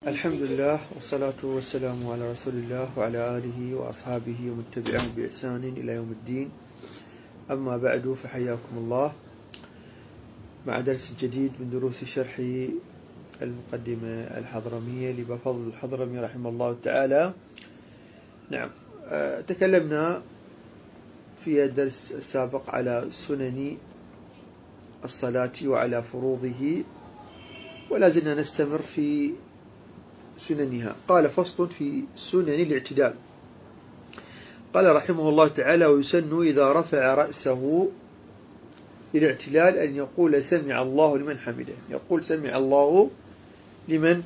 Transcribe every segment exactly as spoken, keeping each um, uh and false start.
الحمد لله والصلاة والسلام على رسول الله وعلى آله وأصحابه ومن تبعهم بإحسان إلى يوم الدين. أما بعد، فحياكم الله مع درس جديد من دروس شرح المقدمة الحضرمية لبفضل الحضرمي رحمه الله تعالى. نعم، تكلمنا في الدرس السابق على سنن الصلاة وعلى فروضه، ولا زلنا نستمر في سننها. قال: فصل في سنن الاعتدال. قال رحمه الله تعالى: ويسن إذا رفع رأسه للاعتلال أن يقول سمع الله لمن حمده. يقول سمع الله لمن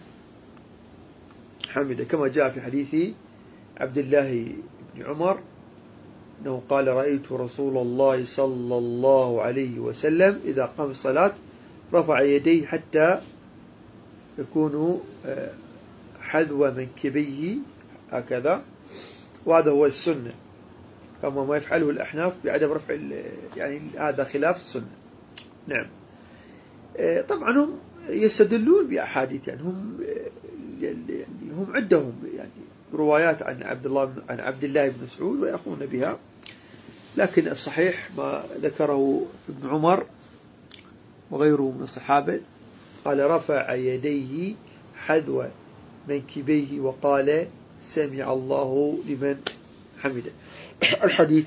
حمده، كما جاء في حديث عبد الله بن عمر أنه قال: رأيت رسول الله صلى الله عليه وسلم إذا قام الصلاة رفع يديه حتى يكون حذو منكبيه هكذا، وهذا هو السنة، كما ما يفعله الأحناف بعدم رفع، يعني هذا خلاف السنة. نعم، طبعا هم يستدلون بأحاديث، يعني هم يعني هم عندهم يعني روايات عن عبد الله عن عبد الله بن مسعود ويأخذون بها، لكن الصحيح ما ذكره ابن عمر وغيره من الصحابة. قال: رفع يديه حذو منكبيه وقال سمع الله لمن حمده. الحديث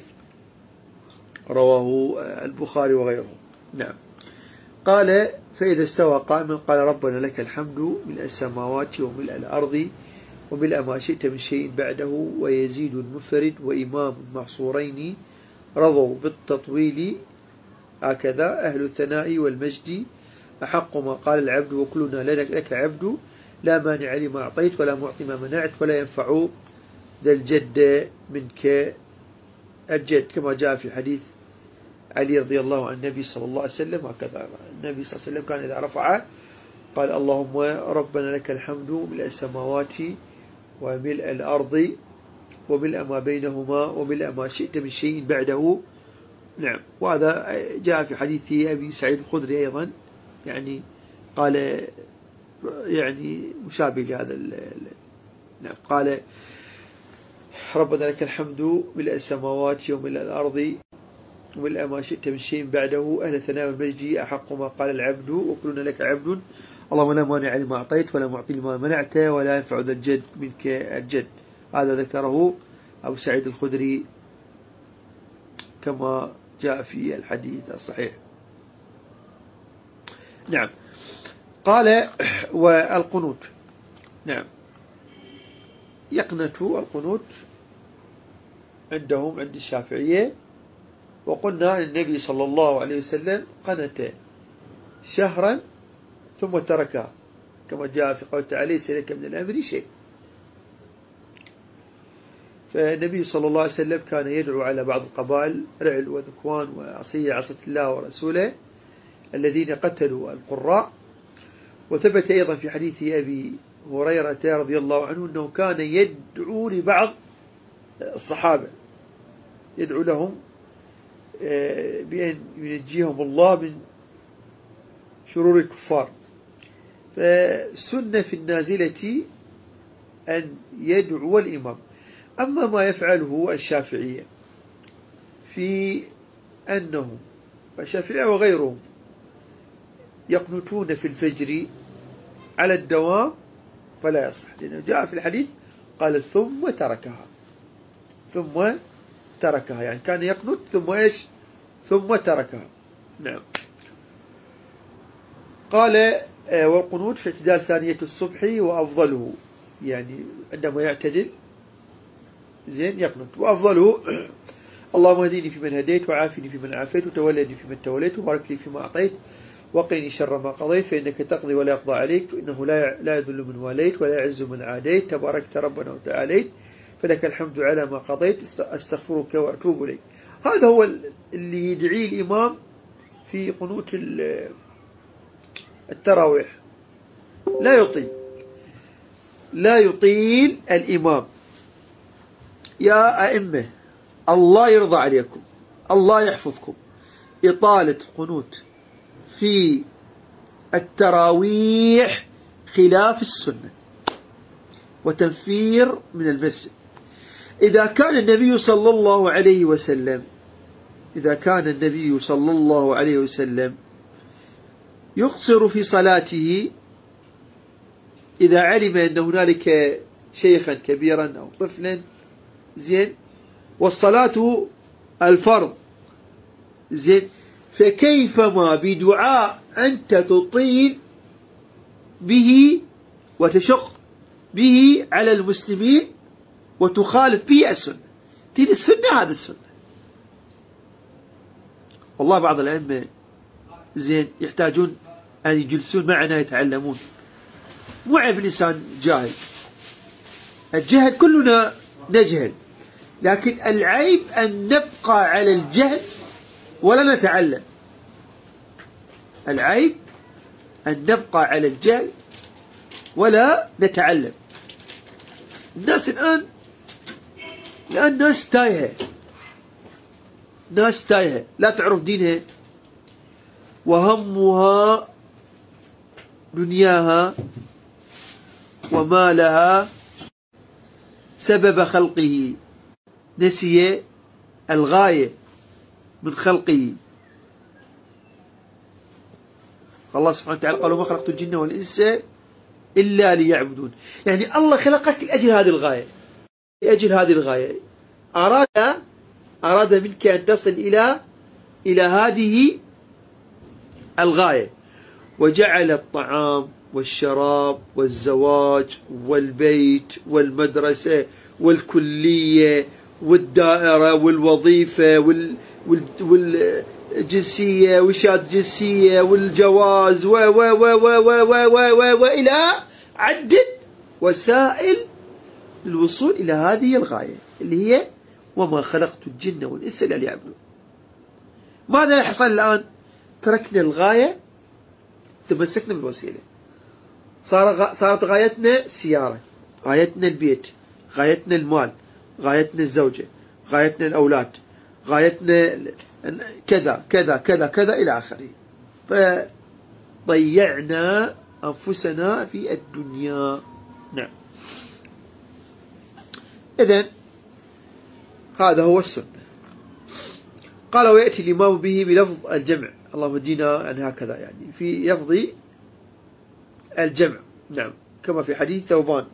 رواه البخاري وغيره. نعم. قال: فإذا استوى قائما قال: ربنا لك الحمد ملء السماوات وملء الأرض وملء ما شئت من شيء بعده ويزيد المنفرد وإمام محصورين رضوا بالتطويل هكذا أهل الثناء والمجد أحق ما قال العبد وكلنا لك عبد لا مانع لما أعطيت ولا معطي ما منعت ولا ينفع ذا الجد منك الجد، كما جاء في حديث علي رضي الله عن النبي صلى الله عليه وسلم هكذا. النبي صلى الله عليه وسلم كان إذا رفع قال: اللهم ربنا لك الحمد ملء السماوات وملء الأرض وملء ما بينهما وملء ما شئت من شيء بعده. نعم، وهذا جاء في حديث أبي سعيد الخدري أيضا، يعني قال يعني مشابه لهذا. نعم، قال: ربنا لك الحمد ملء السماوات وملء الأرض وملء ما شئت من شيء بعده أهل الثناء والمجد أحق ما قال العبد وكلنا لك عبد اللهم لا مانع لما أعطيت ولا معطي لما منعت ولا ينفع ذا الجد منك الجد. هذا ذكره أبو سعيد الخدري كما جاء في الحديث الصحيح. نعم. قال: والقنوت. نعم، يقنت القنوت عندهم عند الشافعية، وقلنا أن النبي صلى الله عليه وسلم قنت شهرا ثم تركها، كما جاء في قوله تعالى: ليس لك من الأمر شيء. فالنبي صلى الله عليه وسلم كان يدعو على بعض القبائل رعل وذكوان وعصية عصت الله ورسوله الذين قتلوا القراء. وثبت أيضا في حديث أبي هريرة رضي الله عنه أنه كان يدعو لبعض الصحابة، يدعو لهم بأن ينجيهم الله من شرور الكفار. فسنة في النازلة أن يدعو الإمام. أما ما يفعله الشافعية في أنهم الشافعية وغيرهم يقنتون في الفجر على الدوام فلا يصح، لأنه جاء في الحديث قال: ثم تركها ثم تركها يعني كان يقنت ثم إيش ثم تركها. نعم. قال: والقنوت في اعتدال ثانية الصبح وأفضله، يعني عندما يعتدل زين يقنت، وأفضله اللهم اهدني فيمن هديت وعافني فيمن عافيت وتولني فيمن توليت وبارك لي فيما أعطيت وقني شر ما قضيت فإنك تقضي ولا يقضى عليك فإنه لا لا يذل من واليت ولا يعز من عاديت تباركت ربنا وتعاليت فلك الحمد على ما قضيت أستغفرك وأتوب إليك. هذا هو اللي يدعيه الإمام في قنوت التراويح. لا يطيل لا يطيل الإمام. يا أئمة الله يرضى عليكم، الله يحفظكم، إطالة القنوت في التراويح خلاف السنة. وتنفير من المسجد. إذا كان النبي صلى الله عليه وسلم إذا كان النبي صلى الله عليه وسلم يقصر في صلاته إذا علم أن هنالك شيخا كبيرا أو طفلا، زين، والصلاة الفرض، زين، فكيفما بدعاء أنت تطيل به وتشق به على المسلمين وتخالف به السنة. دين السنة هذا السنة. والله بعض الأئمة زين يحتاجون أن يجلسون معنا يتعلمون. مو عيب الإنسان جاهل، الجهل كلنا نجهل، لكن العيب أن نبقى على الجهل ولا نتعلم. العيب أن نبقى على الجهل ولا نتعلم. الناس الآن الآن ناس تايهة، ناس تايهة لا تعرف دينها، وهمها دنياها ومالها سبب خلقه، نسي الغاية من خلقه. الله سبحانه وتعالى قال: وما خلقت الجن والإنس إلا ليعبدون. يعني الله خلقك لأجل هذه الغاية، لأجل هذه الغاية أراد أراد منك أن تصل إلى إلى هذه الغاية، وجعل الطعام والشراب والزواج والبيت والمدرسة والكلية والدائرة والوظيفة وال والجنسية والشهادة الجنسية والجواز و و و و و و و وإلى عدة وسائل للوصول إلى هذه الغاية اللي هي وما خلقت الجن والإنس إلا ليعبدون. ماذا يحصل الآن؟ تركنا الغاية، تمسكنا بالوسيلة. صار صارت غايتنا السيارة، غايتنا البيت، غايتنا المال، غايتنا الزوجة، غايتنا الأولاد، غايتنا كذا كذا كذا كذا إلى آخره. فضيعنا أنفسنا في الدنيا. نعم. إذن هذا هو السنة. قال: ويأتي الإمام به بلفظ الجمع. اللهم دينا عن هكذا، يعني في لفظ الجمع. نعم، كما في حديث ثوبان.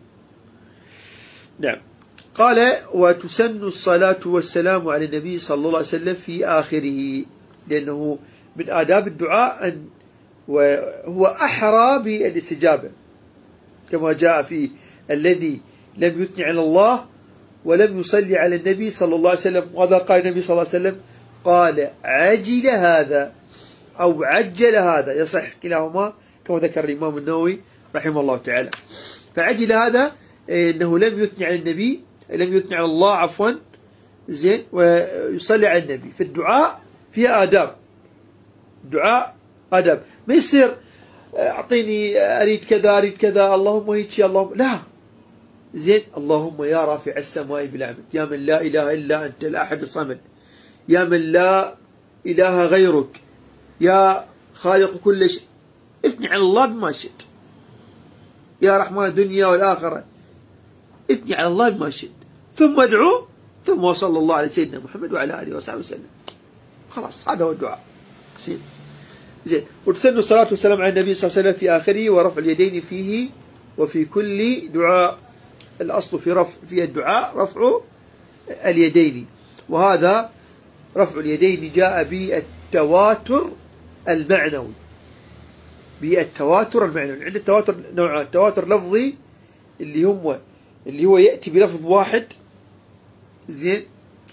نعم. قال: وتسن الصلاة والسلام على النبي صلى الله عليه وسلم في آخره، لأنه من آداب الدعاء أن وهو أحرى بالاستجابة، كما جاء في الذي لم يثني على الله ولم يصلي على النبي صلى الله عليه وسلم. وهذا قال النبي صلى الله عليه وسلم، قال: عجل هذا أو عجل هذا، يصح كلاهما كما ذكر الإمام النووي رحمه الله تعالى. فعجل هذا أنه لم يثني على النبي، لم يثني على الله عفوا، زين، ويصلي على النبي. في الدعاء فيها آداب، الدعاء آداب. ما يصير أعطيني أريد كذا أريد كذا اللهم هيك اللهم، لا، زين. اللهم يا رافع السماء بالعمد، يا من لا إله إلا أنت الأحد الصمد، يا من لا إله غيرك، يا خالق كل شيء. اثني على الله بما شئت، يا رحمن الدنيا والآخرة، اثني على الله بما شئت، ثم ادعو، ثم وصلى الله على سيدنا محمد وعلى آله وصحبه وسلم. خلاص، هذا هو الدعاء. زين زين. وتسن الصلاة والسلام على النبي صلى الله عليه وسلم في آخره، ورفع اليدين فيه وفي كل دعاء. الأصل في رفع في الدعاء رفع اليدين، وهذا رفع اليدين جاء بالتواتر المعنوي، بالتواتر المعنوي. عند التواتر نوعان: تواتر لفظي اللي هو اللي هو يأتي بلفظ واحد، زين،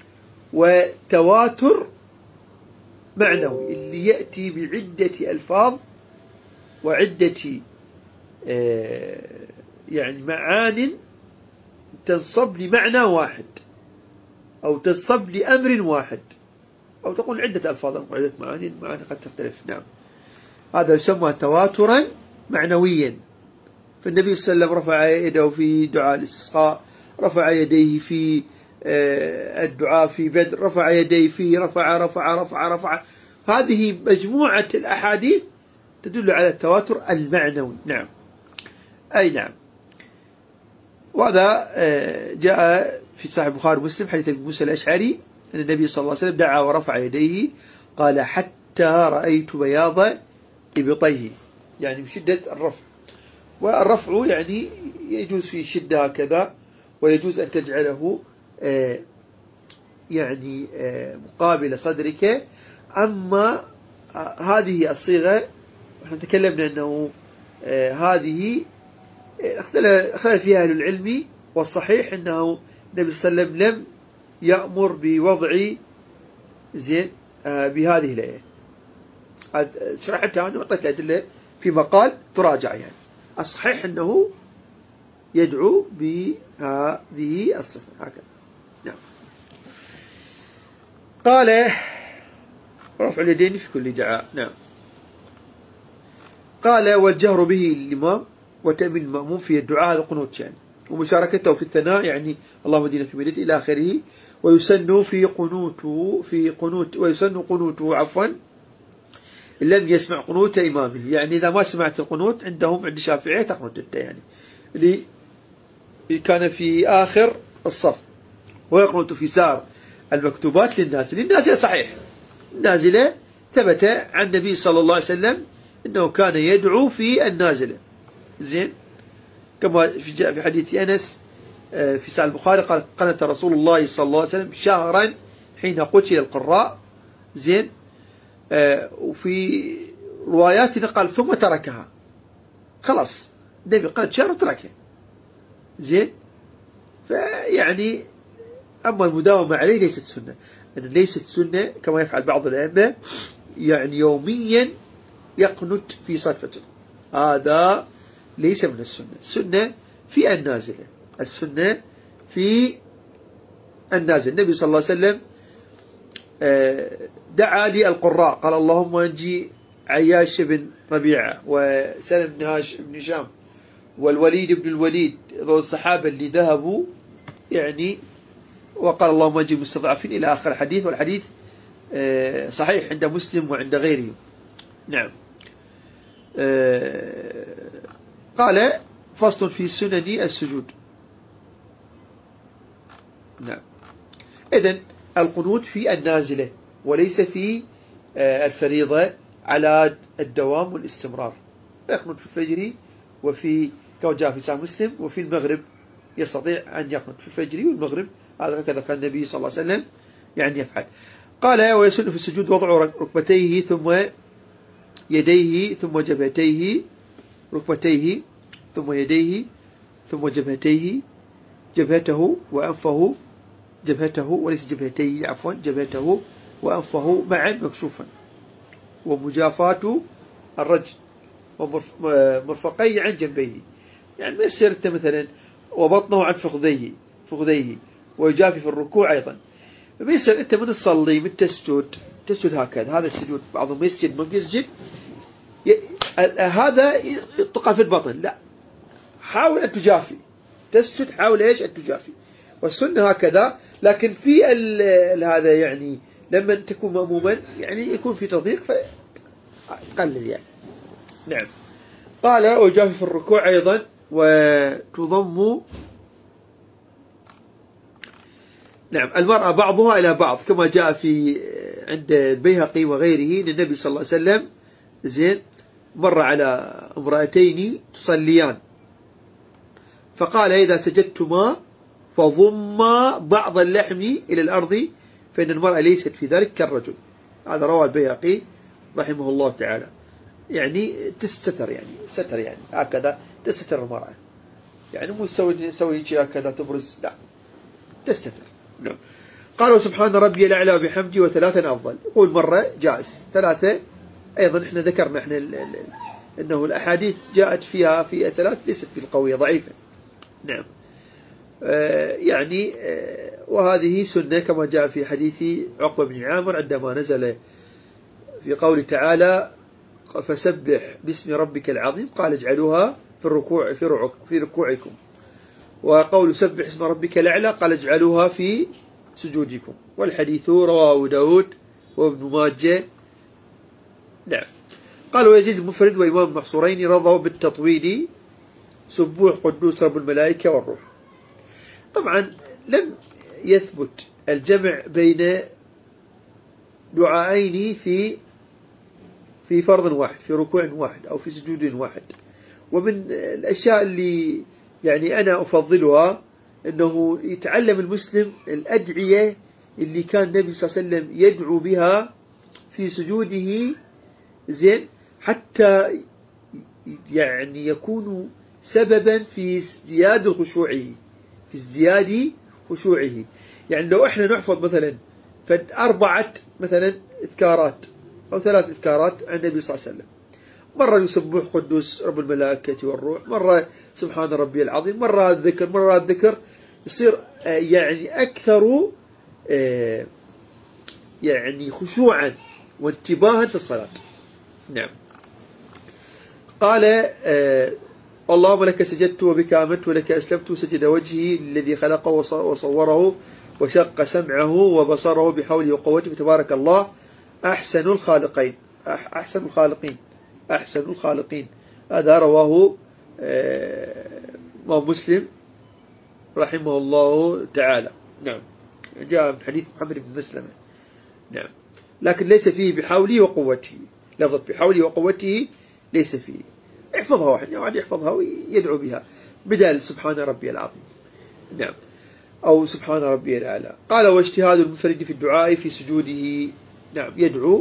وتواتر معنوي اللي يأتي بعدة ألفاظ وعدة آه يعني معان تنصب لمعنى واحد، أو تنصب لأمر واحد، أو تقول عدة ألفاظ أو عدة معاني، معاني قد تختلف. نعم، هذا يسمى تواترا معنويا. فالنبي صلى الله عليه وسلم رفع يده في دعاء الاستسقاء، رفع يديه في الدعاء في بدر، رفع يديه في رفع رفع رفع رفع. هذه مجموعة الأحاديث تدل على التواتر المعنوي. نعم، أي نعم. وهذا جاء في صحيح البخاري ومسلم حديث ابي موسى الاشعري ان النبي صلى الله عليه وسلم دعا ورفع يديه قال حتى رأيت بياض ابطيه، يعني بشدة الرفع. والرفع يعني يجوز فيه شدة هكذا، ويجوز أن تجعله يعني مقابل صدرك. أما هذه الصيغة نحن تكلمنا أنه هذه اختلف فيها أهل العلم، والصحيح أنه النبي صلى الله عليه وسلم لم يأمر بوضع زين بهذه الآية. شرحتها أنا وأعطيت الأدلة في مقال تراجع. يعني الصحيح أنه يدعو بهذه الصفة هكذا. نعم. قال رفع اليدين في كل دعاء. نعم. قال والجهر به الإمام وتأمين المأموم في الدعاء هذا قنوت يعني، ومشاركته في الثناء يعني اللهم اهدنا في مدينة إلى آخره. ويسن في قنوته في قنوت ويسن قنوته عفوا إن لم يسمع قنوت إمامه، يعني إذا ما سمعت القنوت عندهم عند الشافعية تقنت أنت، يعني اللي كان في آخر الصف، ويقنط في سار المكتوبات للنازلة. النازلة صحيح، النازلة ثبت عن النبي صلى الله عليه وسلم أنه كان يدعو في النازلة. زين، كما جاء في حديث أنس في صحيح البخاري قال قنت رسول الله صلى الله عليه وسلم شهرا حين قتل القراء. زين، آه وفي رواياتنا قال ثم تركها، خلاص النبي قال شهر وتركها. زين، فيعني أما المداومة عليه ليست سنة، يعني ليست سنة كما يفعل بعض الأئمة، يعني يوميا يقنت في صلاة الفجر، هذا ليس من السنة. السنة في النازلة، السنة في النازل. النبي صلى الله عليه وسلم دعا للقراء قال اللهم انجي عياش بن ربيعة وسلم بن هشام والوليد بن الوليد، ذو الصحابة اللي ذهبوا يعني، وقال اللهم انجي المستضعفين إلى آخر الحديث. والحديث صحيح عند مسلم وعند غيره. نعم. قال فصل في سنن السجود. نعم. إذن القنوت في النازلة وليس في الفريضة على الدوام والاستمرار. يقنط في الفجر وفي كما جاء في صحيح مسلم، وفي المغرب يستطيع أن يقنط في الفجر والمغرب، هذا كذا كان النبي صلى الله عليه وسلم يعني يفعل. قال ويسن في السجود وضع ركبتيه ثم يديه ثم جبهتيه، ركبتيه ثم يديه ثم جبهتيه، جبهته وأنفه، جبهته وليس جبهتيه عفوا، جبهته وأنفه معا مكشوفا، ومجافاة الرجل ومرفقيه عن جنبيه، يعني ما يصير انت مثلا وبطنه عن فخذيه فخذيه ويجافي في الركوع أيضا. ما يصير انت من تصلي من تسجد تسجد هكذا، هذا السجود بعضهم يسجد ما يسجد هذا تقع في البطن، لا، حاول أن تجافي، تسجد حاول إيش أن تجافي، والسنة هكذا. لكن في هذا يعني لما تكون مأموما يعني يكون في تضييق فقلل يعني. نعم. قال ويجافي في الركوع أيضا وتضم نعم المرأة بعضها إلى بعض، كما جاء في عند البيهقي وغيره أن النبي صلى الله عليه وسلم زين مر على امرأتين تصليان فقال إذا سجدتما فضما بعض اللحم إلى الأرض فإن المرأة ليست في ذلك كالرجل. هذا رواه البيهقي رحمه الله تعالى. يعني تستتر، يعني ستر، يعني هكذا تستتر المرأة، يعني مو تسوي تسوي شيء هكذا تبرز، لا، تستتر. نعم. قالوا سبحان ربي الأعلى وبحمده وثلاثا أفضل، يقول مرة جائز، ثلاثة أيضا احنا ذكرنا احنا ال ال أنه الأحاديث جاءت فيها في ثلاث ليست بالقوية ضعيفة. نعم. آه يعني آه وهذه سنة كما جاء في حديث عقبة بن عامر عندما نزل في قول تعالى فسبح باسم ربك العظيم قال اجعلوها في الركوع في, رعك في ركوعكم، وقول سبح اسم ربك الأعلى قال اجعلوها في سجودكم. والحديث رواه داود وابن ماجه. نعم. قال ويزيد المفرد وإمام المحصورين رضوا بالتطويل سبوح قدوس رب الملائكة والروح. طبعا لم يثبت الجمع بين دعائين في في فرض واحد، في ركوع واحد أو في سجود واحد. ومن الأشياء اللي يعني أنا أفضلها أنه يتعلم المسلم الأدعية اللي كان النبي صلى الله عليه وسلم يدعو بها في سجوده، زين، حتى يعني يكون سببا في ازدياد خشوعه، في ازدياد خشوعه. يعني لو احنا نحفظ مثلا فأربعة مثلا إذكارات أو ثلاث إذكارات عن النبي صلى الله عليه وسلم، مرة يسبح قدوس رب الملائكة والروح، مرة سبحان ربي العظيم، مرة الذكر، مرة الذكر، يصير يعني أكثر يعني خشوعا وانتباها في الصلاة. نعم. قال آه اللهم لك سجدت وبك آمنت ولك أسلمت، سجد وجهي للذي خلقه وصوره وشق سمعه وبصره بحوله وقوته، فتبارك الله أحسن الخالقين. أحسن الخالقين أحسن الخالقين هذا رواه آه مسلم رحمه الله تعالى. نعم، جاء من حديث محمد بن مسلمة. نعم، لكن ليس فيه بحوله وقوته، لفظة بحوله وقوته ليس فيه. احفظها واحد واحد يحفظها ويدعو بها بدل سبحان ربي العظيم. نعم، أو سبحان ربي الأعلى. قال واجتهاد المنفرد في الدعاء في سجوده. نعم، يدعو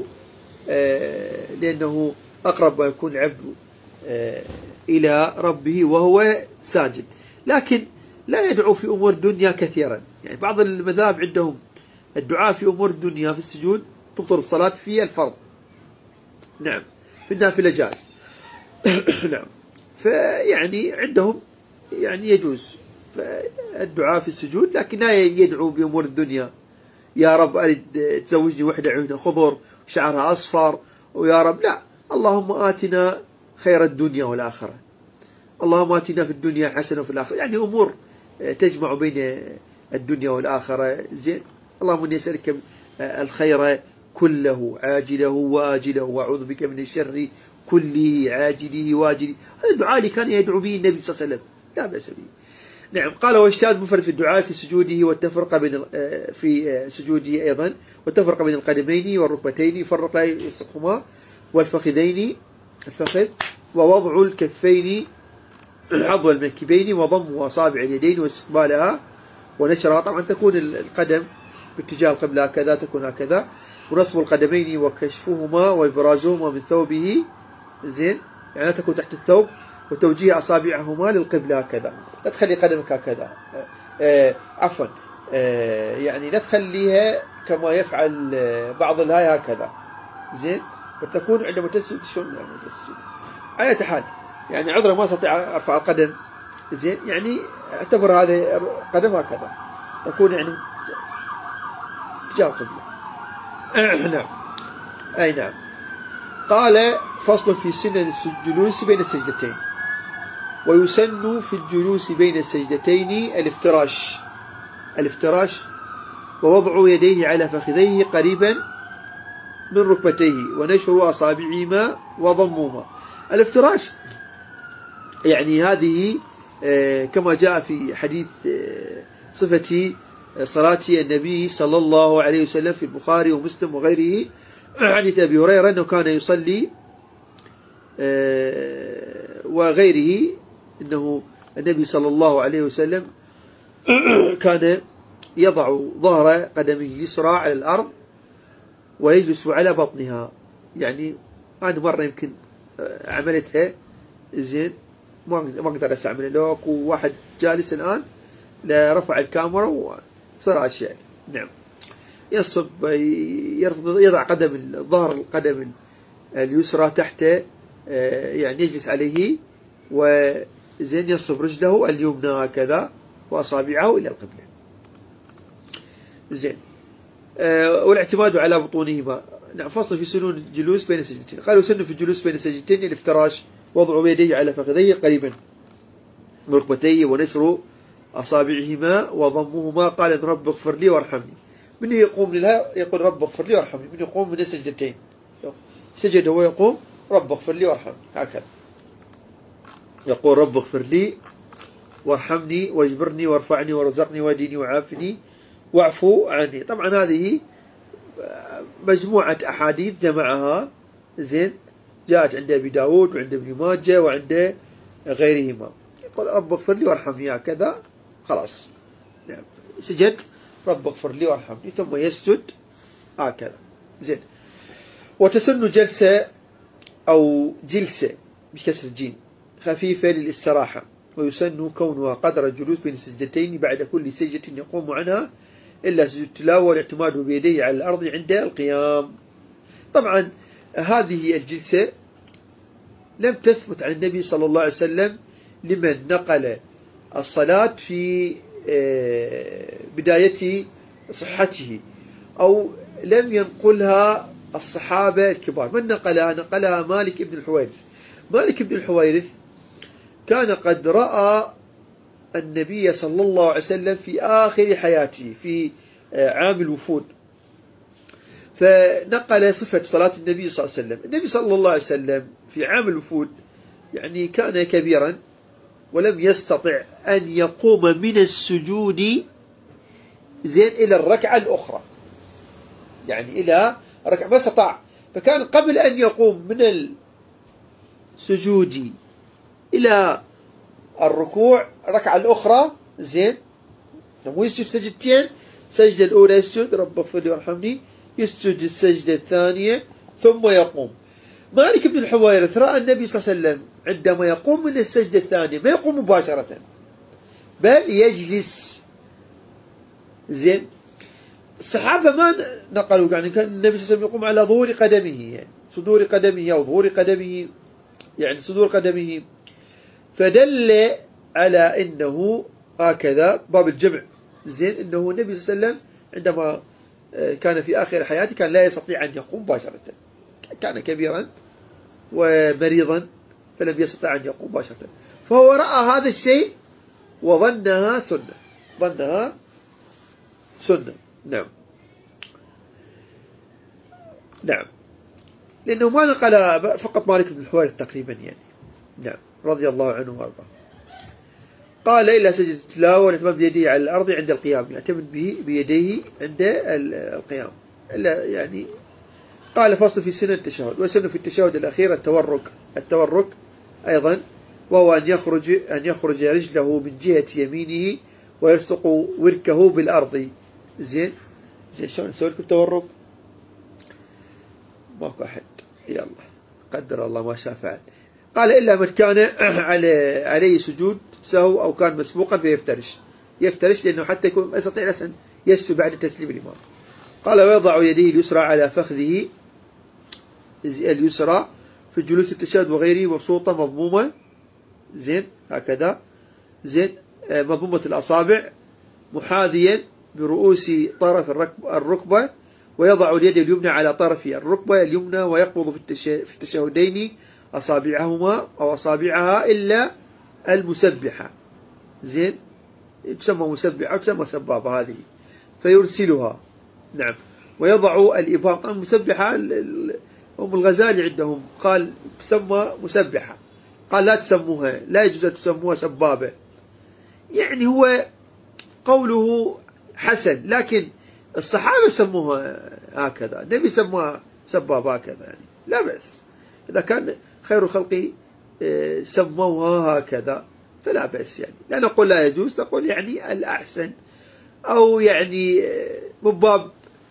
آه لأنه أقرب ما يكون العبد آه إلى ربه وهو ساجد، لكن لا يدعو في أمور الدنيا كثيرا. يعني بعض المذاهب عندهم الدعاء في أمور الدنيا في السجود تبطل الصلاة في الفرض. نعم، في النافلة جائز. نعم، فيعني عندهم يعني يجوز الدعاء في السجود، لكن لا يدعو بأمور الدنيا، يا رب أريد تزوجني وحدة عيونها خضر شعرها أصفر، ويا رب لا، اللهم آتنا خير الدنيا والآخرة، اللهم آتنا في الدنيا حسنة وفي الآخرة، يعني أمور تجمع بين الدنيا والآخرة. زين، اللهم إني أسألك الخير كله عاجله وآجله وأعوذ بك من الشر كله عاجله واجله. هذا الدعاء اللي كان يدعو به النبي صلى الله عليه وسلم، لا بأس به. نعم. قال واجتهاد منفرد في الدعاء في سجوده والتفرقة بين في سجوده أيضا، والتفرقة بين القدمين والركبتين، يفرق لا يلصقهما، والفخذين الفخذ، ووضع الكفين حظو المنكبين، وضم أصابع اليدين واستقبالها ونشرها. طبعا تكون القدم باتجاه القبلة هكذا، تكون هكذا، ونصب القدمين وكشفهما وإبرازهما من ثوبه. زين، يعني لا تكون تحت الثوب، وتوجيه أصابعهما للقبلة هكذا، لا تخلي قدمك هكذا، آه عفوا آه يعني لا تخليها كما يفعل بعض الهاي هكذا. زين، وتكون عندما تسجد شلون يعني تسجد على حال، يعني عذرا ما استطيع ارفع القدم. زين، يعني اعتبر هذا القدم هكذا، تكون يعني تجاه القبلة. نعم، اي نعم. قال فصل في سنن الجلوس بين السجدتين. ويسن في الجلوس بين السجدتين الافتراش الافتراش ووضع يديه على فخذيه قريبا من ركبتيه، ونشر أصابعهما وضمهما. الافتراش يعني هذه كما جاء في حديث صفة صلاة النبي صلى الله عليه وسلم في البخاري ومسلم وغيره، حديث أبي هريرة أنه كان يصلي وغيره، أنه النبي صلى الله عليه وسلم كان يضع ظهر قدمه اليسرى على الأرض ويجلس على بطنها. يعني أنا مرة يمكن عملتها، زين، ما ما أقدر أستعملها. لو أكو واحد جالس الآن لرفع الكاميرا وصار أشياء. نعم، يصب يضع قدم ظهر القدم اليسرى تحت، يعني يجلس عليه، وزين يصب رجله اليمنى هكذا وأصابعه إلى القبلة. زين، أه والاعتماد على بطونهما. نعم. فصل في سنن الجلوس بين السجدتين. قالوا سن في الجلوس بين السجدتين الافتراش، وضع يديه على فخذيه قريبا من ركبتيه، ونشر أصابعهما وضمهما. قال رب اغفر لي وارحمني. من يقوم لها يقول رب اغفر لي وارحمني، من يقوم من السجدتين سجد ويقوم رب اغفر لي وارحمني، هكذا يقول رب اغفر لي وارحمني واجبرني وارفعني وارزقني واهدني وعافني واعفو عني. طبعا هذه مجموعة أحاديث جمعها زين جاءت عند أبي داود وعند ابن ماجه وعند غيرهما. يقول رب اغفر لي وارحمني هكذا خلاص. نعم سجد رب اغفر لي وارحمني ثم يسجد هكذا زين. وتسن جلسة أو جلسة بكسر الجيم خفيفة للاستراحة، ويسن كونها قدر الجلوس بين السجدتين بعد كل سجدة يقوم عنها إلا سجود التلاوة والاعتماد بيديه على الأرض عند القيام. طبعا هذه الجلسة لم تثبت عن النبي صلى الله عليه وسلم لمن نقل الصلاة في بداية صحته، أو لم ينقلها الصحابة الكبار. من نقلها؟ نقلها مالك بن الحويرث. مالك بن الحويرث كان قد رأى النبي صلى الله عليه وسلم في آخر حياته في عام الوفود، فنقل صفة صلاة النبي صلى الله عليه وسلم. النبي صلى الله عليه وسلم في عام الوفود يعني كان كبيرا ولم يستطع أن يقوم من السجود زين إلى الركعة الأخرى، يعني إلى ركعة ما استطاع. فكان قبل أن يقوم من السجود إلى الركوع الركعة الأخرى زين مو يسجد سجدتين، السجدة الأولى يسجد رب اغفر لي وارحمني، يسجد السجدة الثانية ثم يقوم. مالك بن الحويرث رأى النبي صلى الله عليه وسلم عندما يقوم من السجدة الثانية ما يقوم مباشرة بل يجلس زين. الصحابة ما نقلوا يعني كان النبي صلى الله عليه وسلم يقوم على ظهور قدمه، يعني صدور قدمه أو ظهور قدمه، يعني صدور قدمه، فدل على أنه هكذا باب الجمع زين أنه النبي صلى الله عليه وسلم عندما كان في آخر حياته كان لا يستطيع أن يقوم مباشرة، كان كبيرا ومريضا فلم يستطع أن يقوم مباشرة، فهو رأى هذا الشيء وظنها سنة، ظنها سنة. نعم نعم لأنه ما نقل فقط مالك بن الحويرث تقريبا يعني. نعم رضي الله عنه وارضاه. قال إلا سجد التلاوة والاعتماد بيديه على الأرض عند القيام، يعتمد به بيديه عند القيام إلا يعني. قال فصل في سنة التشهد، وسنة في التشهد الأخير التورك. التورك أيضا وهو أن يخرج أن يخرج رجله من جهة يمينه ويلصق وركه بالأرض. زين زين شلون نسوي لكم تورك؟ ماكو أحد، يلا قدر الله ما شاء فعل. قال إلا من كان على عليه سجود سهو أو كان مسبوقا فيفترش، يفترش لأنه حتى يكون ما يستطيع أن يسجد بعد تسليم الإمام. قال ويضع يديه اليسرى على فخذه اليسرى في الجلوس التشهد وغيره مبسوطة مضمومة زين هكذا زين مضمومة الأصابع محاذيا برؤوس طرف الركبة، ويضع اليد اليمنى على طرف الركبة اليمنى ويقبض في التشهدين أصابعهما أو أصابعها إلا المسبحة زين تسمى مسبحة أو تسمى سبابة هذه فيرسلها. نعم ويضع الإبهام. طبعا مسبحة هم الغزالي عندهم قال تسمى مسبحة، قال لا تسموها، لا يجوز أن تسموها سبابة، يعني هو قوله حسن، لكن الصحابة سموها هكذا، النبي سموها سبابة هكذا يعني لا بأس. إذا كان خير الخلق سموها هكذا فلا بأس، يعني لا نقول لا يجوز، نقول يعني الأحسن أو يعني من باب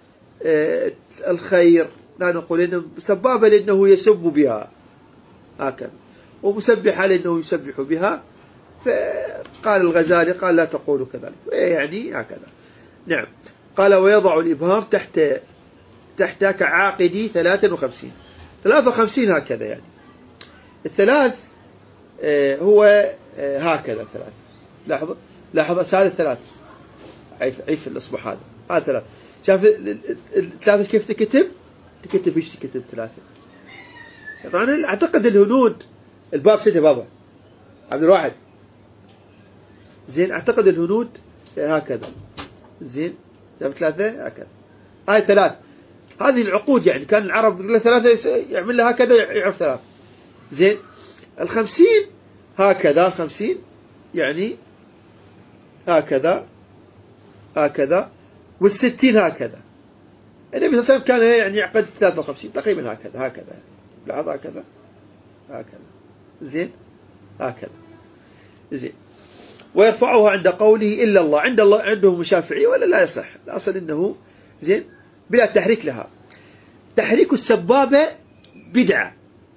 الخير، لا نقول إنه سبابة لأنه يسب بها هكذا، ومسبحة لأنه يسبح بها، فقال الغزالي قال لا تقولوا كذلك يعني هكذا. نعم قال ويضع الإبهام تحت تحت كعاقد ثلاثة وخمسين ثلاثة وخمسين هكذا، يعني الثلاث آه هو آه هكذا ثلاث. لاحظ لاحظ هذا الثلاث عيف عيف الإصبع هذا هذا ثلاث. شاف الثلاثة كيف تكتب؟ تكتب ايش تكتب ثلاثة؟ طبعا أعتقد الهنود الباب ستة بابا عبد الواحد زين، أعتقد الهنود هكذا زين، شاف ثلاثة هكذا، هاي ثلاث. هذه العقود يعني كان العرب يقول له ثلاثة يعمل لها هكذا يعرف ثلاث زين. الخمسين هكذا، الخمسين يعني هكذا هكذا، والستين هكذا. النبي صلى الله عليه وسلم كان يعني يعقد ثلاثة وخمسين تقريبا هكذا هكذا، لاحظ هكذا هكذا، زين هكذا، زين. ويرفعها عند قوله إلا الله، عند الله عندهم الشافعي ولا لا يصح، الأصل إنه زين بلا تحريك لها. تحريك السبابة بدعة،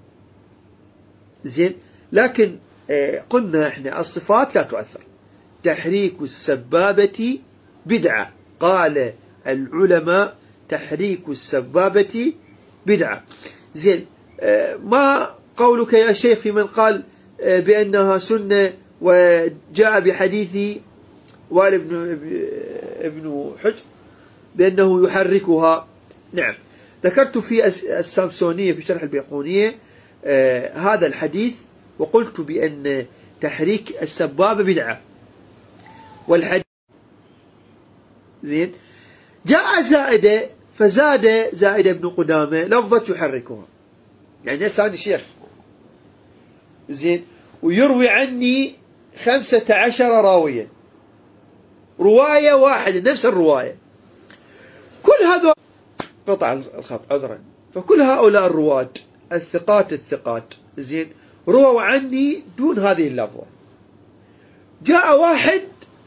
زين، لكن آه قلنا احنا الصفات لا تؤثر. تحريك السبابة بدعة، قال العلماء تحريك السبابة بدعة، زين. آه ما قولك يا شيخ في من قال آه بأنها سنة وجاء بحديث وائل بن ابن حجر بأنه يحركها؟ نعم، ذكرت في السامسونية في شرح البيقونية آه هذا الحديث، وقلت بأن تحريك السبابة بدعة، والحديث زين جاء زائدة، فزاد زائد ابن قدامة لفظة يحركها، يعني هسه شيخ زين ويروي عني خمسة عشر راويا، رواية واحدة نفس الرواية، كل هذا قطع الخط عذرا، فكل هؤلاء الرواة الثقات الثقات زين رووا عني دون هذه اللفظة. جاء واحد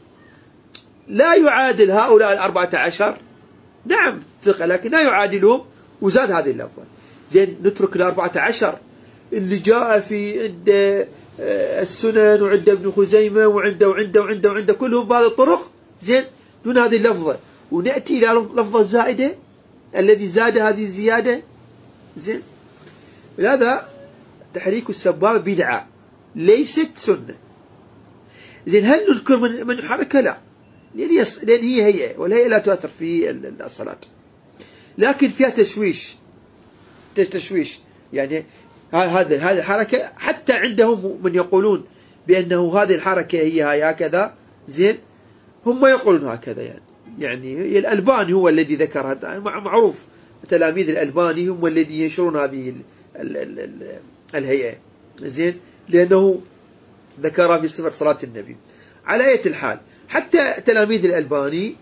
لا يعادل هؤلاء الأربعة عشر، نعم ثقة لكن لا يعادلهم، وزاد هذه اللفظة. زين نترك الأربعة عشر اللي جاء في عند السنن وعند ابن خزيمة وعنده وعنده وعنده وعنده كلهم بهذه الطرق، زين دون هذه اللفظة، ونأتي إلى لفظة زائدة الذي زاد هذه الزيادة، زين. لهذا تحريك السبابة بدعة ليست سنة. زين هل نذكر من من يحركها؟ لا، لأن هي هيئة، والهيئة لا تؤثر في الصلاة، لكن فيها تشويش تشويش يعني هذا هذه الحركة، حتى عندهم من يقولون بأنه هذه الحركة هي هاي هكذا، زين هم يقولون هكذا، يعني يعني الألباني هو الذي ذكر هذا، معروف تلاميذ الألباني هم الذي ينشرون هذه ال ال ال ال الهيئة، زين لأنه ذكرها في صفة صلاة النبي. على أي الحال حتى تلاميذ الألباني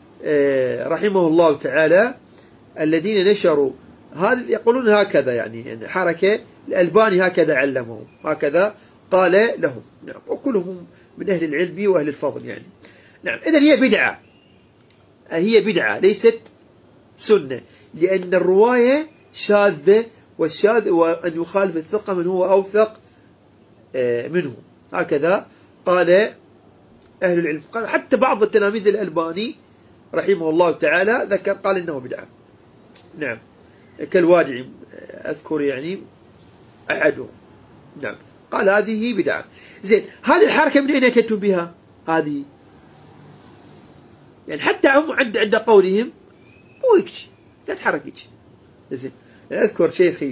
رحمه الله تعالى الذين نشروا هذا يقولون هكذا، يعني حركة الألباني هكذا علمهم، هكذا قال لهم، نعم، وكلهم من أهل العلم وأهل الفضل يعني، نعم. إذن هي بدعة، هي بدعة ليست سنة، لأن الرواية شاذة، والشاذ وأن يخالف الثقة من هو أوثق منه، هكذا قال أهل العلم. قال حتى بعض التلاميذ الألباني رحمه الله تعالى ذكر قال إنه بدعة، نعم، كالوادعي أذكر يعني أحدهم، نعم، قال هذه بدعة. زين هذه الحركة من أين أتيتم بها؟ هذه يعني حتى هم عند عند قولهم مو هيك شيء، لا تحرك هيك. زين أذكر شيخي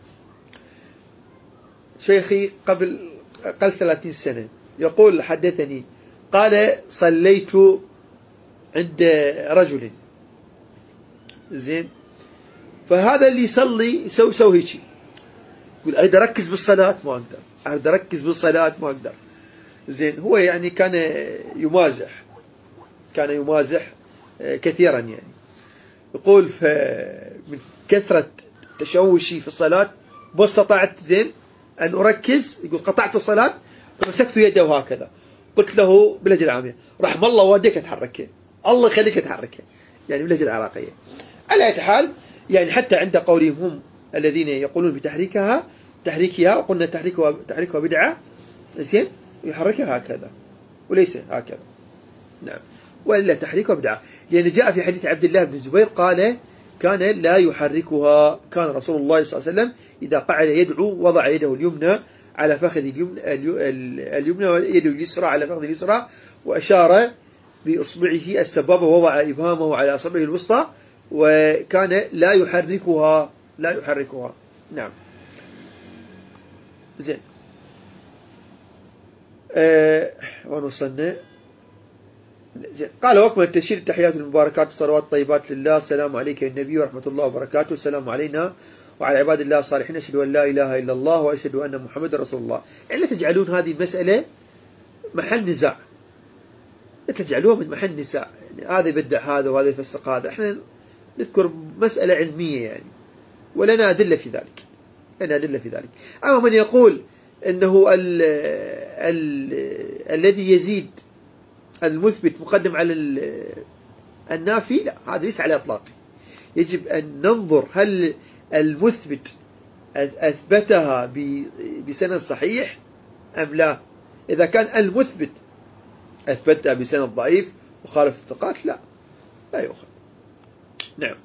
شيخي قبل قبل ثلاثين سنة يقول حدثني قال صليت عند رجل، زين فهذا اللي يصلي يسوي يسوي هيك، يقول اريد اركز بالصلاة ما اقدر، اريد اركز بالصلاة ما اقدر. زين هو يعني كان يمازح، كان يمازح كثيرا يعني، يقول من كثرة تشوشي في الصلاة ما استطعت زين أن أركز، يقول قطعت الصلاة فمسكت يده هكذا، قلت له باللهجة العامية رحم الله والديك تحركه، الله يخليك تحركه، يعني باللهجة العراقية. على أي حال يعني حتى عند قولهم هم الذين يقولون بتحريكها تحريكها وقلنا تحريكها تحريكها بدعة، زين يحركها هكذا وليس هكذا، نعم، وإلا تحريكها بدعة، لأن جاء في حديث عبد الله بن الزبير قال كان لا يحركها، كان رسول الله صلى الله عليه وسلم إذا قعد يدعو وضع يده اليمنى على فخذ اليمنى اليمنى ويده اليسرى على فخذ اليسرى، وأشار بإصبعه السبابة ووضع إبهامه على أصبعه الوسطى، وكان لا يحركها لا يحركها نعم. زين أه وين وصلنا؟ زين قال وكما التشهير التحيات المباركات الصلوات الطيبات لله، السلام عليك يا النبي ورحمة الله وبركاته، السلام علينا وعلى عباد الله الصالحين، أشهد أن لا إله إلا الله وأشهد أن محمد رسول الله. يعني لا تجعلون هذه المسألة محل نزاع، لا تجعلوها من محل نساء، يعني هذا يبدع هذا وهذا يفسق هذا. احنا نذكر مسألة علمية يعني، ولنا أدلة في ذلك، لنا أدلة في ذلك. أما من يقول أنه ال ال الذي يزيد المثبت مقدم على النافي، لا، هذا ليس على إطلاقه. يجب أن ننظر هل المثبت أثبتها بسند صحيح أم لا. إذا كان المثبت أثبتها بسند ضعيف وخالف الثقات، لا لا يؤخذ. نعم.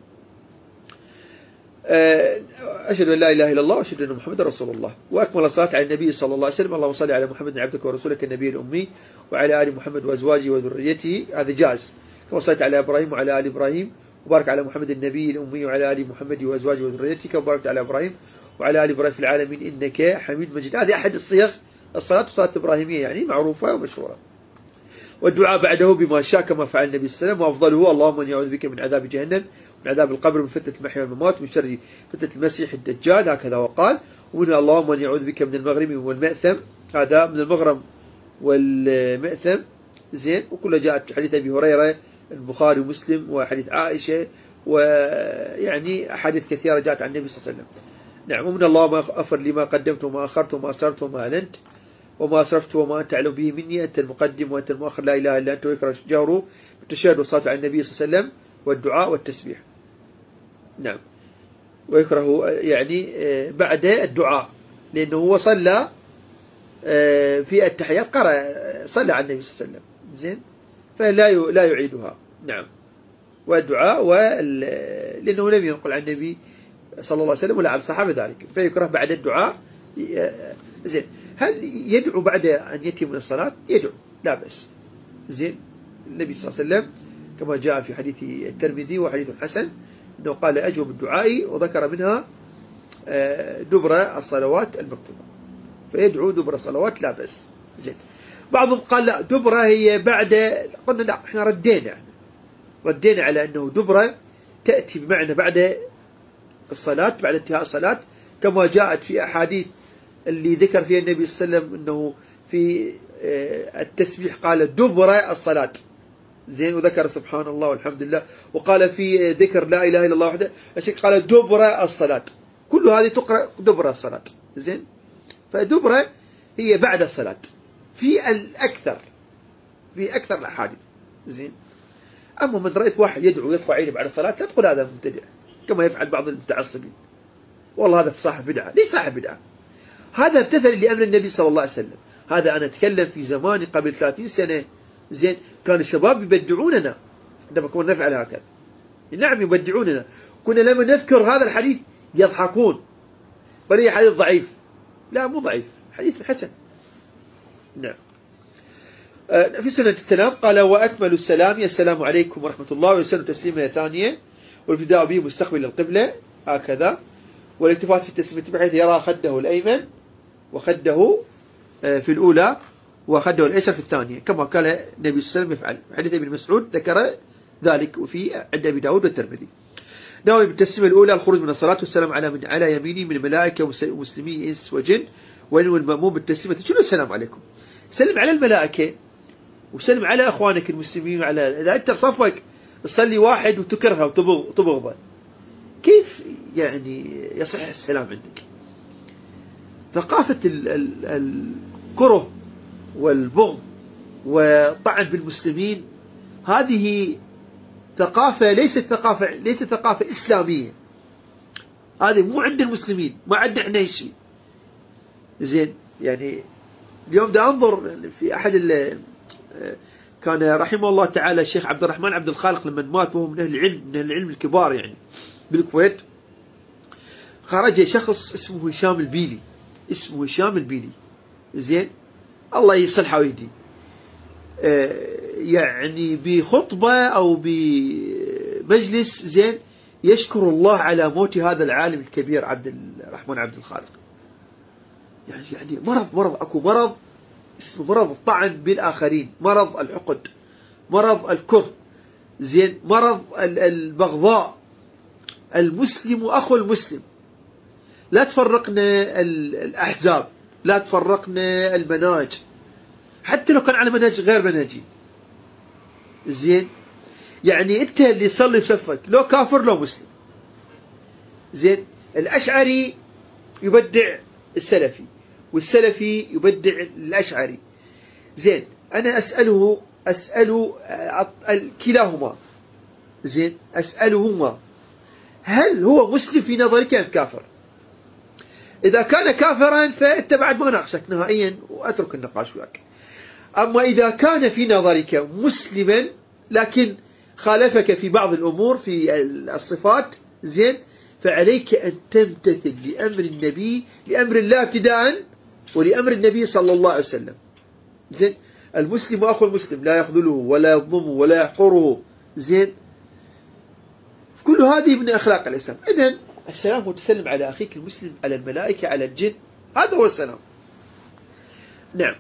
أشهد أن لا إله إلا الله وأشهد أن محمدا رسول الله. وأكمل الصلاة على النبي صلى الله عليه وسلم. اللهم صل على محمد عبدك ورسولك النبي الأمي وعلى آل محمد وأزواجه وذريته. هذا جائز، كما صليت على إبراهيم وعلى آل إبراهيم. وبارك على محمد النبي الأمي وعلى آل محمد وأزواجه وذريته كما باركت على إبراهيم وعلى آل إبراهيم في العالمين إنك حميد مجيد. هذه أحد الصيغ الصلاة، الصلاة الإبراهيمية يعني معروفة ومشهورة. والدعاء بعده بما شاء كما فعل النبي صلى الله عليه وسلم. وأفضله اللهم إني أعوذ بك من عذاب جهنم من عذاب القبر من فتنة المحيا والممات من شر فتنة المسيح الدجال، هكذا وقال. ومن اللهم إني أعوذ بك من المغرم والمأثم، هذا من المغرم والمأثم زين. وكلها جاءت في حديث أبي هريرة البخاري ومسلم وحديث عائشة، ويعني أحاديث كثيرة جاءت عن النبي صلى الله عليه وسلم. نعم. ومن اللهم أغفر لي ما قدمت وما أخرت وما أسررت وما أعلنت وما أسرفت وما أنت أعلم به مني، أنت المقدم وأنت المؤخر، لا إله إلا أنت. ويكره جهره بالتشهد والصلاة على النبي صلى الله عليه وسلم والدعاء والتسبيح. نعم. ويكره يعني بعد الدعاء، لأنه هو صلى في التحيات، قرأ صلى على النبي صلى الله عليه وسلم زين، فلا لا يعيدها. نعم. والدعاء وال... لأنه لم ينقل عن النبي صلى الله عليه وسلم ولا عن الصحابة ذلك، فيكره بعد الدعاء زين. هل يدعو بعد أن يأتي من الصلاة؟ يدعو، لا بأس زين. النبي صلى الله عليه وسلم كما جاء في حديث الترمذي وحديث حسن أنه قال أجوب الدعاء، وذكر منها دبر الصلوات المكتوبة، فيدعو دبر الصلوات لا بأس زين. بعضهم قال لا، دبرة هي بعد، قلنا لا، احنا ردينا ردينا على أنه دبرة تأتي بمعنى بعد الصلاة، بعد انتهاء الصلاة، كما جاءت في أحاديث اللي ذكر فيها النبي صلى الله عليه وسلم أنه في التسبيح قال دبر الصلاة زين، وذكر سبحان الله والحمد لله، وقال في ذكر لا إله إلا الله وحده قال دبر الصلاة. كل هذه تقرأ دبر الصلاة زين. فدبر هي بعد الصلاة في الأكثر، في أكثر الأحاديث زين. أما من رأيت واحد يدعو ويرفع عينه بعد الصلاة، لا تقول هذا مبتدع كما يفعل بعض المتعصبين، والله هذا صاحب بدعة. ليس صاحب بدعة، هذا امتثل لأمر النبي صلى الله عليه وسلم. هذا أنا أتكلم في زماني قبل ثلاثين سنة زين، كان الشباب يبدعوننا عندما كنا نفعل هكذا. نعم يبدعوننا، كنا لما نذكر هذا الحديث يضحكون، بل هي حديث ضعيف. لا مو ضعيف، حديث حسن. نعم. في سنة السلام قال وأكمل السلام السلام عليكم ورحمة الله، ويسن تسليمة ثانية، والابتداء به مستقبل القبلة هكذا، والالتفات في التسليمة بحيث يرى خده الأيمن وخده في الأولى وخده الأيسر في الثانية، كما قال النبي صلى الله عليه وسلم يفعل. حديث ابن مسعود ذكر ذلك وفي عند أبي داود والترمذي. ناوي بالتسليمة الأولى الخروج من الصلاة والسلام على من على يمينه من الملائكة ومسلمي إنس وجن، وإنه المأموم بالتسليمة شنو السلام عليكم؟ سلم على الملائكة وسلم على أخوانك المسلمين، على إذا أنت بصفك تصلي واحد وتكرهه وتبغضه، كيف يعني يصح السلام عندك؟ ثقافة الكره والبغض والطعن بالمسلمين هذه ثقافة ليست ثقافة ليست ثقافة إسلامية، هذه مو عند المسلمين، ما عندنا احنا شيء زين. يعني اليوم دا انظر في أحد كان رحمه الله تعالى الشيخ عبد الرحمن عبد الخالق لما مات، وهو من أهل العلم من أهل العلم الكبار يعني بالكويت، خرج شخص اسمه هشام البيلي، اسمه هشام البيلي زين، الله يصلحه ويهديه، يعني بخطبة أو بمجلس زين يشكر الله على موت هذا العالم الكبير عبد الرحمن عبد الخالق. يعني يعني مرض مرض اكو مرض اسمه مرض الطعن بالآخرين، مرض الحقد، مرض الكره زين، مرض البغضاء. المسلم أخو المسلم، لا تفرقنا الأحزاب، لا تفرقنا المناهج، حتى لو كان على منهج غير منهجي زين، يعني أنت اللي يصلي بصفك لو كافر لو مسلم. زين، الأشعري يبدع السلفي والسلفي يبدع الأشعري. زين، أنا أسأله أسأله كلاهما، زين، أسألهما هل هو مسلم في نظرك أم كافر؟ إذا كان كافرا فأنت بعد ما ناقشك نهائيا وأترك النقاش وياك. أما إذا كان في نظرك مسلما لكن خالفك في بعض الأمور في الصفات، زين، فعليك أن تمتثل لأمر النبي، لأمر الله ابتداء ولأمر النبي صلى الله عليه وسلم. زين، المسلم أخو المسلم لا يخذله ولا يظلمه ولا يحقره. زين، كل هذه من أخلاق الإسلام. إذن السلام هو تسلم على أخيك المسلم، على الملائكة، على الجن، هذا هو السلام. نعم.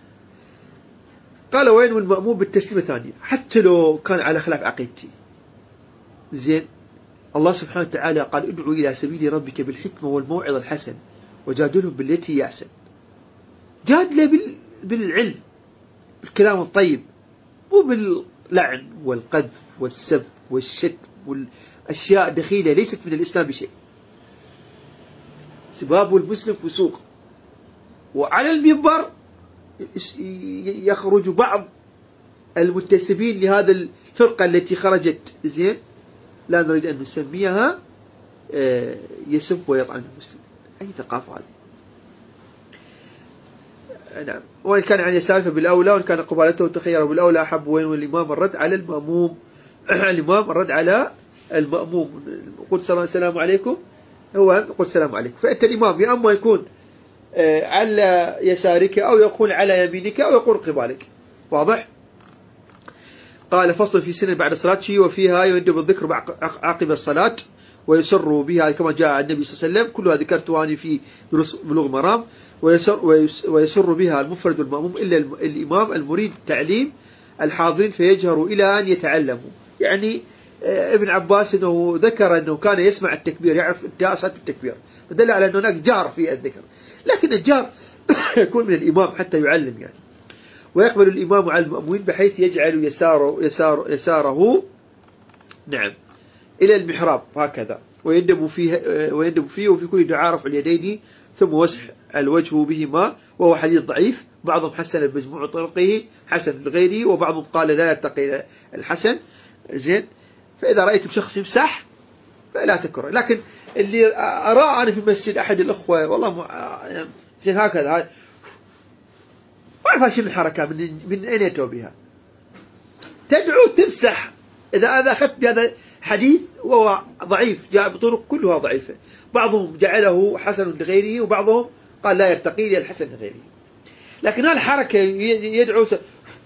قال وين والمأموم بالتسليمة ثانية حتى لو كان على خلاف عقيدتي. زين، الله سبحانه وتعالى قال ادعو إلى سبيل ربك بالحكمة والموعظة الحسنة وجادلهم بالتي هي أحسن. جادله بال... بالعلم، بالكلام الطيب، مو باللعن والقذف والسب والشتم والأشياء دخيلة ليست من الإسلام بشيء. سباب المسلم فسوق. وعلى المنبر يخرج بعض المنتسبين لهذا الفرقة التي خرجت، زين، لا نريد أن نسميها، يسب ويطعن المسلم. أي ثقافة هذه؟ نعم. وإن كان عن يساره فبالأولى، وإن كان قبالته تخير بالأولى أحب. وين والإمام الرد على المأموم الإمام الرد على المأموم. قل السلام عليكم، هو قل السلام عليكم. فأنت الإمام يا أما يكون على يسارك أو يكون على يمينك أو يكون قبالك. واضح؟ قال فصل في سنة بعد صلاته وفيها يندب الذكر عقب الصلاة ويسر بها كما جاء عن النبي صلى الله عليه وسلم. كلها ذكرتها أنا في دروس بلوغ مرام. ويسر, ويسر بها المفرد والمأموم إلا الإمام المريد تعليم الحاضرين فيجهر إلى أن يتعلموا. يعني ابن عباس أنه ذكر أنه كان يسمع التكبير، يعرف الداسة التكبير، فدل على أن هناك جار في الذكر، لكن الجار يكون من الإمام حتى يعلم يعني. ويقبل الإمام على المأمومين بحيث يجعل يساره, يسار يساره نعم إلى المحراب هكذا، ويندب فيه ويندب فيه وفي كل دعاء رفع اليدين ثم مسح الوجه بهما، وهو حديث ضعيف. بعضهم حسن بمجموع طرقه حسن لغيره، وبعضهم قال لا يرتقي الحسن. زين، فإذا رأيتم شخص يمسح فلا تكره. لكن اللي أراه أنا في المسجد أحد الأخوة والله زين هكذا، ما أعرف شنو الحركة، من من أين يأتوا بها؟ تدعو تمسح. إذا هذا أخذت بهذا حديث وهو ضعيف، جاء بطرق كلها ضعيفة، بعضهم جعله حسن لغيره وبعضهم قال لا يرتقي إلى الحسن لغيره. لكن هالحركة يدعو س...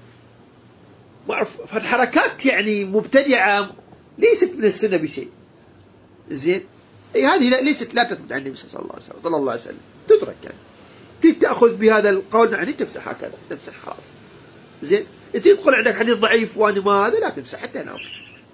ما أعرف، فالحركات يعني مبتدعة ليست من السنة بشيء. زين، أي هذه ليست لا تثبت عن النبي صلى الله عليه وسلم صلى الله عليه وسلم، تترك يعني. تريد تأخذ بهذا القول يعني تمسح هكذا، تمسح خلاص. زين، تدخل عندك حديث ضعيف وأنا ما هذا لا تمسح حتى نام.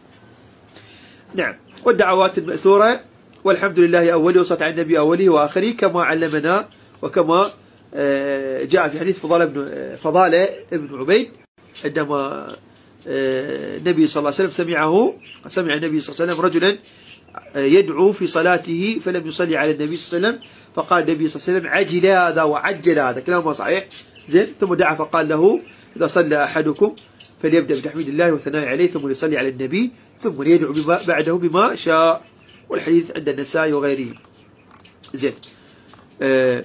نعم. والدعوات المأثورة والحمد لله أوله وصلاة على النبي أوله وآخره كما علمنا، وكما جاء في حديث فضالة بن فضالة ابن عبيد عندما النبي صلى الله عليه وسلم سمعه سمع النبي صلى الله عليه وسلم رجلا يدعو في صلاته فلم يصلي على النبي صلى الله عليه وسلم، فقال النبي صلى الله عليه وسلم عجل هذا وعجل هذا، كلامه صحيح. زين، ثم دعا فقال له إذا صلى أحدكم فليبدأ بتحميد الله والثناء عليه ثم يصلي على النبي ثم يدعو بما بعده بما شاء. والحديث عند النسائي وغيره. زين، أه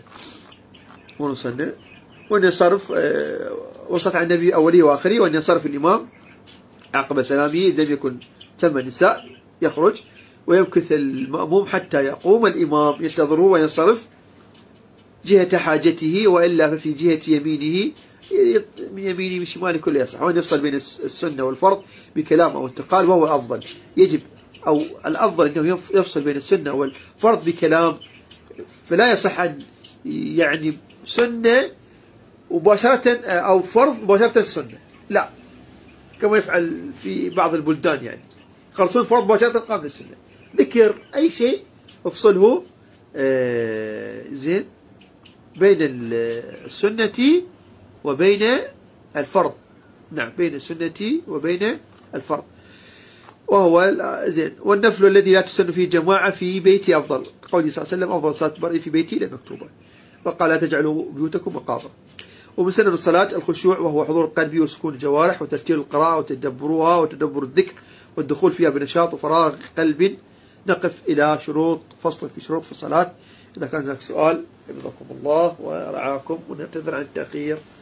ونصلي وأن ينصرف أه وصلت على النبي أوله وآخره، وأن ينصرف الإمام عقب سلامه إذا لم يكن ثم نساء يخرج، ويمكث المأموم حتى يقوم الإمام ينتظره وينصرف جهة حاجته، وإلا ففي جهة يمينه من يمينه من شماله كله يصح. وأن يفصل بين السنة والفرض بكلام أو انتقال، وهو الأفضل. يجب أو الأفضل أنه يفصل بين السنة والفرض بكلام، فلا يصح أن يعني سنة مباشرة أو فرض مباشرة السنة، لا، كما يفعل في بعض البلدان يعني يخلصون فرض مباشرة قبل السنة. ذكر أي شيء افصله آه زين بين السنة وبين الفرض نعم بين السنة وبين الفرض، وهو زين. والنفل الذي لا تسن فيه جماعة في بيتي أفضل، قوله صلى الله عليه وسلم أفضل صلاة المرء في بيتي إلى مكتوبة، وقال لا تجعلوا بيوتكم مقابر. ومن سنن الصلاة الخشوع، وهو حضور القلب وسكون الجوارح وترتيل القراءة وتدبرها وتدبر الذكر والدخول فيها بنشاط وفراغ قلب. نقف إلى شروط فصل في شروط في الصلاة. إذا كان هناك سؤال حفظكم الله ورعاكم، ونعتذر عن التأخير.